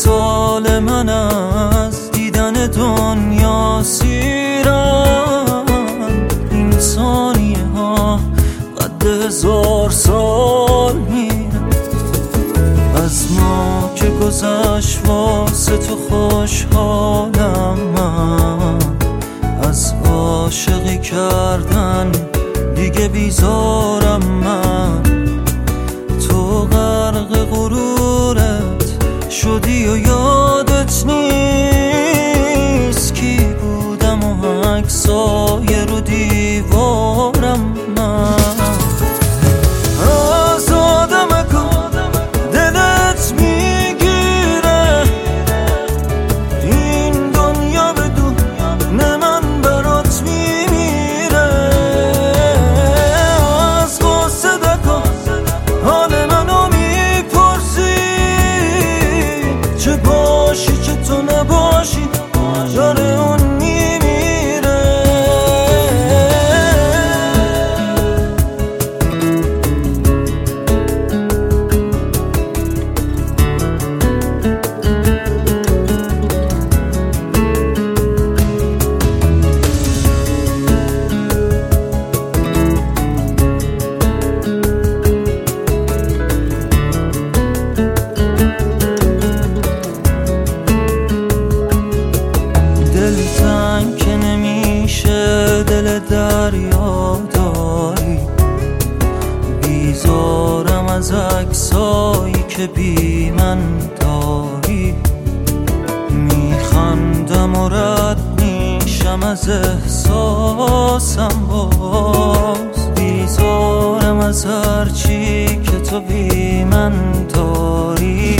سال من از دیدن دنیا سیرم. این ثانیه ها قد 1000 سال میرم. از ما که گذشت واسه تو خوشحالم من. از عاشقی کردن دیگه بیزارم من. تو غرق غرورت شدی و یادت نیست کی بودم و عکسای رو دیوارم من. دلتنگ که نمیشه دل دریا داری. بیزارم از عکسایی که بی من داری. میخندم و رد میشم از احساسم باز. بیزارم از هرچی که تو بی من داری.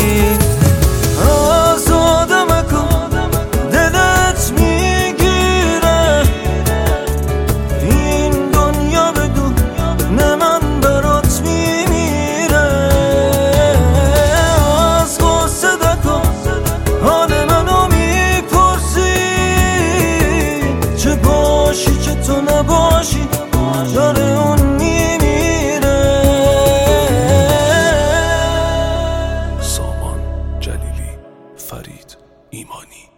داره اون میمیره. سامان جلیلی، فرید ایمانی.